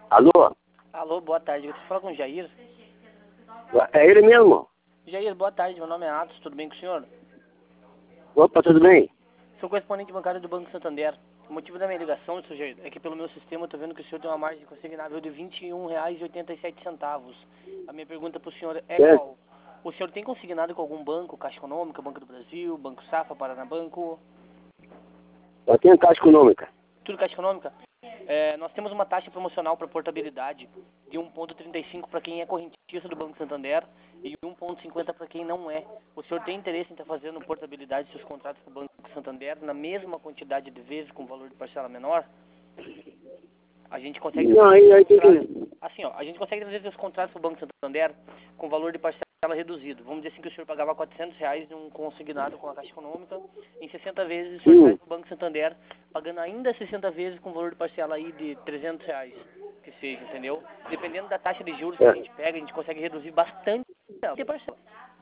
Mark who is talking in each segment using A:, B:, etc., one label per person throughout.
A: Alô?
B: Alô, boa tarde. Você fala com o Jair?
A: É ele mesmo?
B: Jair, boa tarde. Meu nome é Atos. Tudo bem com o senhor?
A: Opa, tudo bem?
B: Sou correspondente bancário do Banco Santander. O motivo da minha ligação, Sr. Jair, é que pelo meu sistema eu estou vendo que o senhor tem uma margem consignável de R$ 21,87. A minha pergunta para o senhor é qual? O senhor tem consignado com algum banco, Caixa Econômica, Banco do Brasil, Banco Safra, Paranabanco?
A: Eu tenho Caixa Econômica.
B: Tudo Caixa Econômica? Nós temos uma taxa promocional para portabilidade de 1,35 para quem é correntista do Banco Santander e 1,50 para quem não é. O senhor tem interesse em estar fazendo portabilidade de seus contratos com o Banco Santander na mesma quantidade de vezes com valor de parcela menor? A gente consegue assim, ó, a gente consegue trazer os contratos para o Banco Santander com valor de parcela reduzido. Vamos dizer assim que o senhor pagava R$ 400 num consignado com a Caixa Econômica, em 60 vezes o senhor traz para o Banco Santander, pagando ainda 60 vezes com valor de parcela aí de R$ 300, que seja, entendeu? Dependendo da taxa de juros que a gente pega, a gente consegue reduzir bastante a parcela.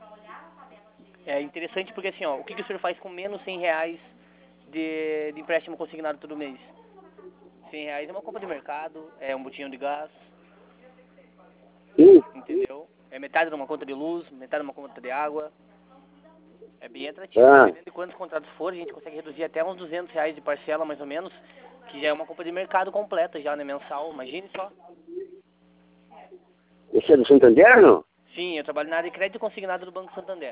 B: É interessante porque assim, ó, o que o senhor faz com menos R$ 100 de empréstimo consignado todo mês? R$ 100 é uma compra de mercado, é um botijão de gás, entendeu? É metade de uma conta de luz, metade de uma conta de água. É bem atrativo. Dependendo de quantos contratos for, a gente consegue reduzir até uns R$ 200 de parcela, mais ou menos, que já é uma compra de mercado completa, já, né, mensal. Imagine só.
A: Esse é do Santander, não?
B: Sim, eu trabalho na área de crédito consignado do Banco Santander.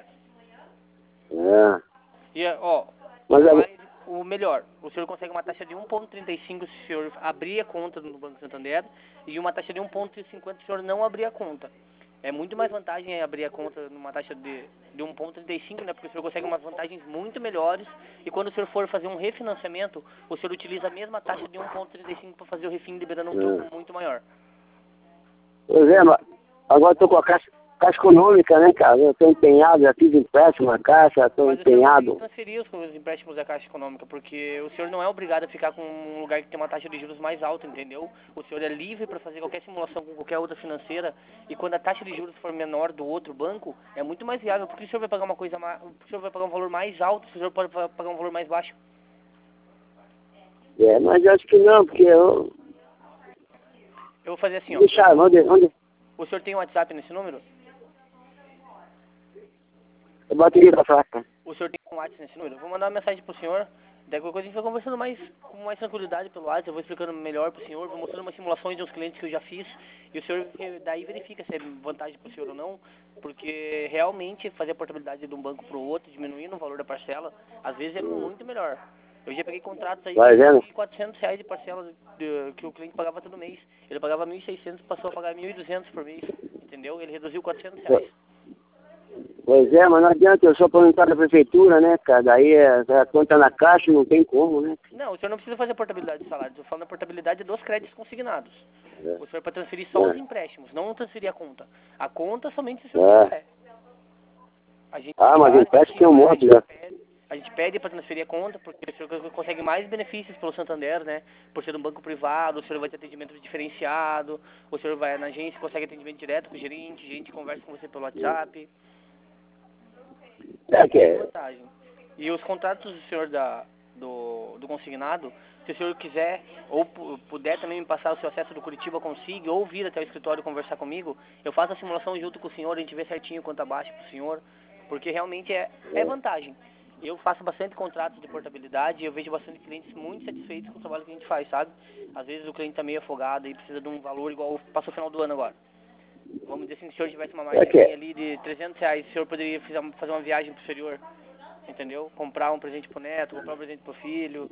B: E, ó, o melhor, o senhor consegue uma taxa de 1,35 se o senhor abrir a conta no Banco Santander e uma taxa de 1,50 se o senhor não abrir a conta. É muito mais vantagem abrir a conta numa taxa de 1,35, né? Porque o senhor consegue umas vantagens muito melhores e quando o senhor for fazer um refinanciamento, o senhor utiliza a mesma taxa de 1,35 para fazer o refim liberando um troco muito maior.
A: Pois é, mas agora eu tô com a Caixa Econômica, né, cara? Eu tô empenhado, já fiz empréstimo na Caixa, tô empenhado.
B: Mas o senhor transferir os empréstimos da Caixa Econômica, porque o senhor não é obrigado a ficar com um lugar que tem uma taxa de juros mais alta, entendeu? O senhor é livre para fazer qualquer simulação com qualquer outra financeira e quando a taxa de juros for menor do outro banco, é muito mais viável, porque o senhor vai pagar uma coisa mais, o senhor vai pagar um valor mais alto, o senhor pode pagar um valor mais baixo.
A: Mas eu acho que não, porque eu
B: vou fazer assim, ó.
A: Onde?
B: O senhor tem um WhatsApp nesse número?
A: Eu bateria pra falar.
B: O senhor tem um WhatsApp nesse número? Eu vou mandar uma mensagem pro senhor. Daí qualquer coisa a gente vai conversando com mais tranquilidade pelo WhatsApp. Eu vou explicando melhor pro senhor, vou mostrando umas simulações de uns clientes que eu já fiz. E o senhor daí verifica se é vantagem pro senhor ou não. Porque realmente fazer a portabilidade de um banco pro outro, diminuindo o valor da parcela, às vezes é muito melhor. Eu já peguei contratos aí de R$ 400 de parcela que o cliente pagava todo mês. Ele pagava 1.600, passou a pagar 1.200 por mês. Entendeu? Ele reduziu R$ 400.
A: Pois é, mas não adianta, eu sou voluntário da prefeitura, né, cara? Daí a conta na Caixa não tem como, né?
B: Não, o senhor não precisa fazer a portabilidade de salários. Eu falo na portabilidade dos créditos consignados. O senhor pode transferir só os empréstimos, não transferir a conta. A conta somente se o senhor quiser.
A: Mas empréstimo tem um monte, já.
B: A gente pede para transferir a conta, porque o senhor consegue mais benefícios pelo Santander, né? Por ser um banco privado, o senhor vai ter atendimento diferenciado, o senhor vai na agência, consegue atendimento direto com o gerente, a gente conversa com você pelo WhatsApp. Vantagem. E os contratos do senhor do consignado, se o senhor quiser ou puder também me passar o seu acesso do Curitiba Consigne ou vir até o escritório conversar comigo, eu faço a simulação junto com o senhor, a gente vê certinho quanto abaixa pro senhor, porque realmente é vantagem. Eu faço bastante contratos de portabilidade e eu vejo bastante clientes muito satisfeitos com o trabalho que a gente faz, sabe? Às vezes o cliente tá meio afogado e precisa de um valor igual passou o final do ano agora. Vamos dizer assim, se o senhor tivesse uma margem ali de R$ 300, o senhor poderia fazer uma viagem pro exterior, entendeu? Comprar um presente pro neto, comprar um presente pro filho.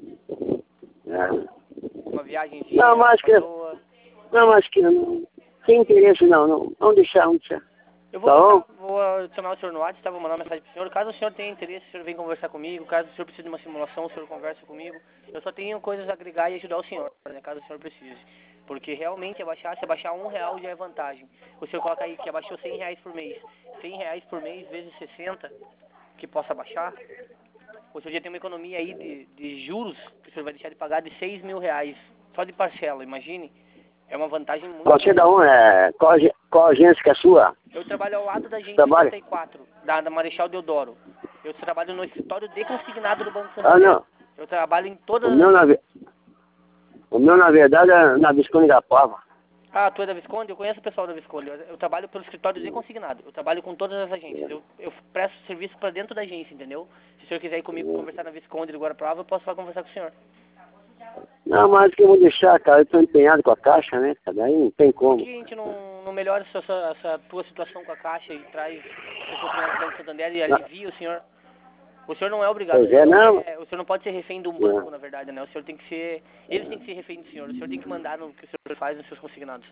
B: Uma viagem.
A: Não, mas acho que não tem interesse não. Vamos deixar.
B: Eu vou adicionar o senhor no WhatsApp, vou mandar uma mensagem pro senhor. Caso o senhor tenha interesse, o senhor vem conversar comigo. Caso o senhor precise de uma simulação, o senhor conversa comigo. Eu só tenho coisas a agregar e ajudar o senhor, né, caso o senhor precise. Porque realmente se abaixar R$ 1 já é vantagem. O senhor coloca aí que abaixou R$ 100 por mês. R$ 100 por mês vezes 60, que possa baixar. O senhor já tem uma economia aí de juros, que o senhor vai deixar de pagar de R$ 6.000, só de parcela, imagine. É uma vantagem muito grande.
A: Você da onde? Qual agência que é sua?
B: Eu trabalho ao lado da agência 84, da Marechal Deodoro. Eu trabalho no escritório de consignado do Banco Santander.
A: Não.
B: Eu trabalho em todas
A: O meu, na verdade, é na Visconde da Pava.
B: Ah, tu é da Visconde? Eu conheço o pessoal da Visconde. Eu trabalho pelo escritório de consignado. Eu trabalho com todas as agências. Eu presto serviço para dentro da agência, entendeu? Se o senhor quiser ir comigo conversar na Visconde de Guarapuava, eu posso lá conversar com o senhor.
A: Não, mas que eu vou deixar, cara. Eu tô empenhado com a Caixa, né? Cara? Daí não tem
B: Por que
A: como.
B: a gente não melhora essa tua situação com a Caixa e traz o consignado do Banco Santander e alivia o senhor? O senhor não é obrigado,
A: Pois é, não.
B: o senhor não pode ser refém de um banco, na verdade, né? O senhor tem que ser, eles têm que ser refém do senhor. O senhor tem que mandar no que o senhor faz nos seus consignados.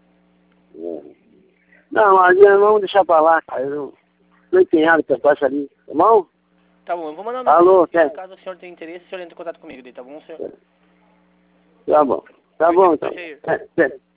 A: Não, mas vamos deixar pra lá, cara. Eu tô empenhado com a Caixa ali. Tá bom?
B: Tá bom, eu vou mandar
A: Alô,
B: mensagem. Caso o senhor tenha interesse, o senhor entra em contato comigo, daí, tá bom, senhor?
A: Tá bom. Tá bom, então.
B: Jair.